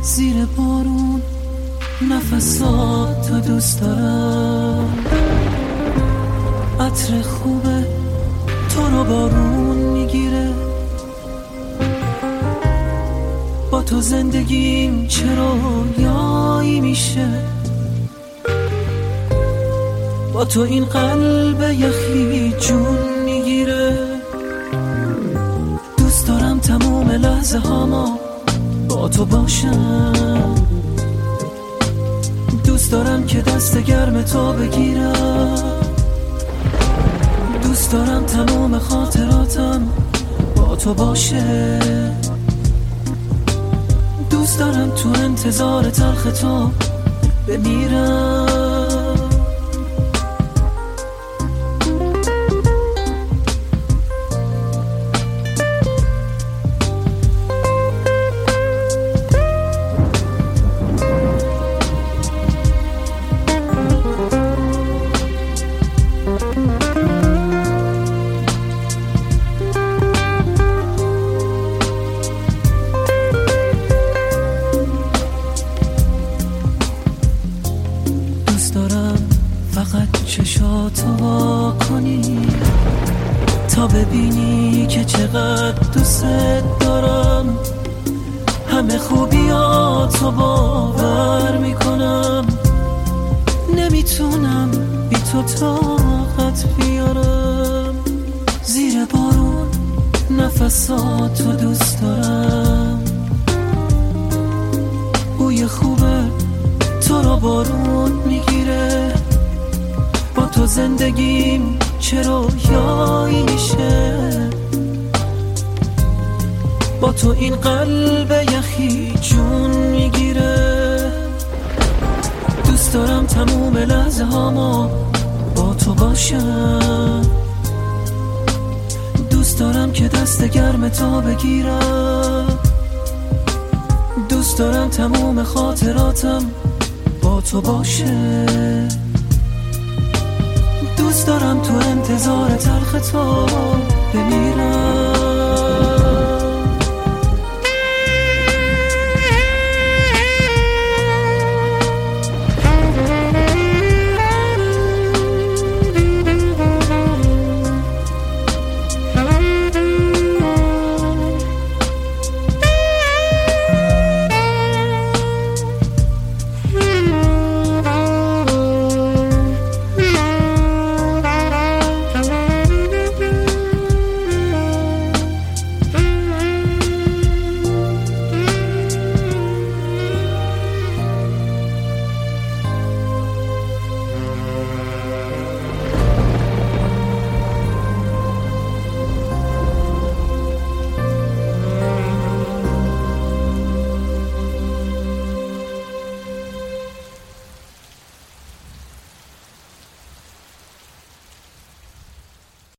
زیر بارون نفسات تو دوست دارم، عطر خوبه تو رو بارون میگیره، با تو زندگیم چرا یایی میشه، با تو این قلب یخی جون میگیره. دوست دارم تموم لحظه هاما با تو باشم، دوست دارم که دست گرم تو بگیرم، دوست دارم تموم خاطراتم با تو باشه، دوست دارم تو انتظار تلخ تو بمیرم. فقط چشاتو وا کنی تا ببینی که چقدر دوست دارم، همه خوبیاتو باور میکنم، نمیتونم بی تو طاقت بیارم. زیر بارون نفساتو دوست دارم، بوی خوبه تو رو بارون میگیره، با تو زندگیم چرا یایی میشه، با تو این قلب یخی جون میگیره. دوست دارم تموم لحظه هاما با تو باشم، دوست دارم که دست گرم تو بگیرم، دوست دارم تموم خاطراتم با تو باشه، دوست دارم تو انتظار تلخ تو بمیرم.